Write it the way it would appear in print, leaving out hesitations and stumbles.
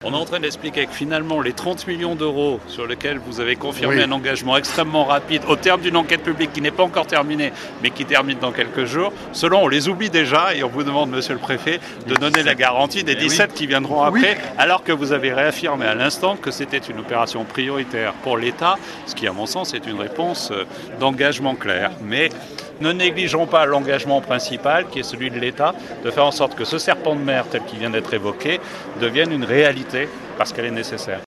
On est en train d'expliquer que finalement les 30 millions d'euros sur lesquels vous avez confirmé Oui. un engagement extrêmement rapide au terme d'une enquête publique qui n'est pas encore terminée mais qui termine dans quelques jours, ceux-là on les oublie déjà et on vous demande, monsieur le préfet, de donner la garantie des 17 qui viendront après, alors que vous avez réaffirmé à l'instant que c'était une opération prioritaire pour l'État, ce qui à mon sens est une réponse d'engagement clair. Mais ne négligeons pas l'engagement principal qui est celui de l'État, de faire en sorte que ce serpent de mer tel qu'il vient d'être évoqué devienne une réalité parce qu'elle est nécessaire.